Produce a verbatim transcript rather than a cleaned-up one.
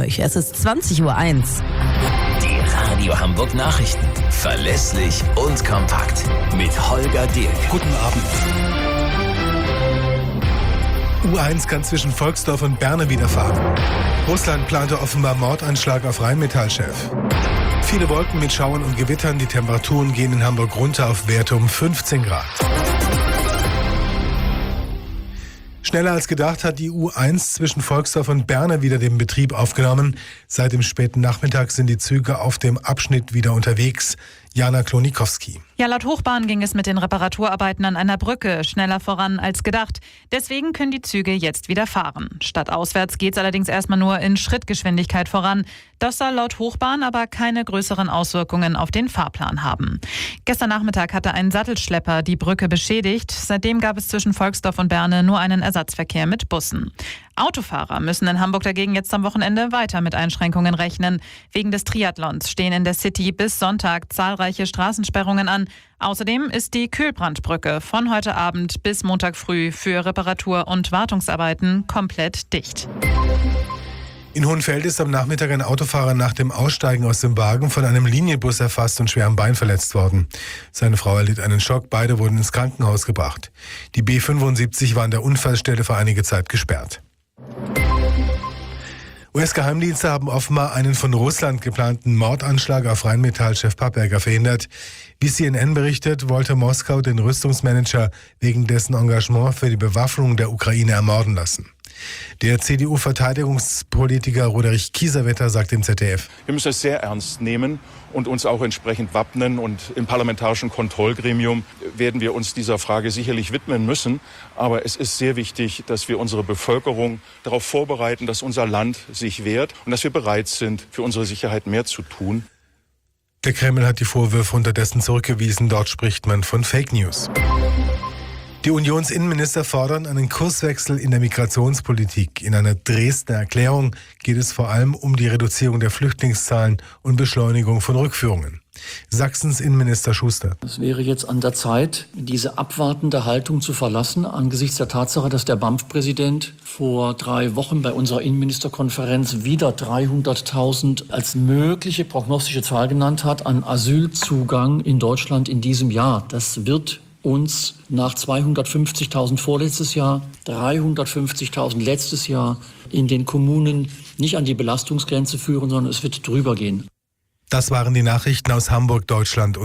euch. Es ist zwanzig Uhr eins. Die Radio Hamburg Nachrichten. Verlässlich und kompakt. Mit Holger Dirk. Guten Abend. U eins kann zwischen Volksdorf und Berne wieder fahren. Russland plante offenbar Mordanschlag auf Rheinmetall-Chef. Viele Wolken mit Schauern und Gewittern. Die Temperaturen gehen in Hamburg runter auf Werte um fünfzehn Grad. Schneller als gedacht hat die U eins zwischen Volksdorf und Berne wieder den Betrieb aufgenommen. Seit dem späten Nachmittag sind die Züge auf dem Abschnitt wieder unterwegs. Jana Klonikowski. Ja, laut Hochbahn ging es mit den Reparaturarbeiten an einer Brücke schneller voran als gedacht. Deswegen können die Züge jetzt wieder fahren. Stadtauswärts geht es allerdings erstmal nur in Schrittgeschwindigkeit voran. Das soll laut Hochbahn aber keine größeren Auswirkungen auf den Fahrplan haben. Gestern Nachmittag hatte ein Sattelschlepper die Brücke beschädigt. Seitdem gab es zwischen Volksdorf und Berne nur einen Ersatzverkehr mit Bussen. Autofahrer müssen in Hamburg dagegen jetzt am Wochenende weiter mit Einschränkungen rechnen. Wegen des Triathlons stehen in der City bis Sonntag zahlreiche Straßensperrungen an. Außerdem ist die Kühlbrandbrücke von heute Abend bis Montag früh für Reparatur- und Wartungsarbeiten komplett dicht. In Hohenfeld ist am Nachmittag ein Autofahrer nach dem Aussteigen aus dem Wagen von einem Linienbus erfasst und schwer am Bein verletzt worden. Seine Frau erlitt einen Schock, beide wurden ins Krankenhaus gebracht. Die B fünfundsiebzig war an der Unfallstelle für einige Zeit gesperrt. U S-Geheimdienste haben offenbar einen von Russland geplanten Mordanschlag auf Rheinmetall-Chef Papperger verhindert. Wie C N N berichtet, wollte Moskau den Rüstungsmanager wegen dessen Engagement für die Bewaffnung der Ukraine ermorden lassen. Der C D U-Verteidigungspolitiker Roderich Kiesewetter sagt im Z D F: Wir müssen es sehr ernst nehmen und uns auch entsprechend wappnen. Und im parlamentarischen Kontrollgremium werden wir uns dieser Frage sicherlich widmen müssen. Aber es ist sehr wichtig, dass wir unsere Bevölkerung darauf vorbereiten, dass unser Land sich wehrt und dass wir bereit sind, für unsere Sicherheit mehr zu tun. Der Kreml hat die Vorwürfe unterdessen zurückgewiesen. Dort spricht man von Fake News. Die Unionsinnenminister fordern einen Kurswechsel in der Migrationspolitik. In einer Dresdner Erklärung geht es vor allem um die Reduzierung der Flüchtlingszahlen und Beschleunigung von Rückführungen. Sachsens Innenminister Schuster. Es wäre jetzt an der Zeit, diese abwartende Haltung zu verlassen, angesichts der Tatsache, dass der B A M F-Präsident vor drei Wochen bei unserer Innenministerkonferenz wieder dreihunderttausend als mögliche prognostische Zahl genannt hat an Asylzugang in Deutschland in diesem Jahr. Das wird uns nach zweihundertfünfzigtausend vorletztes Jahr, dreihundertfünfzigtausend letztes Jahr in den Kommunen nicht an die Belastungsgrenze führen, sondern es wird drüber gehen. Das waren die Nachrichten aus Hamburg, Deutschland und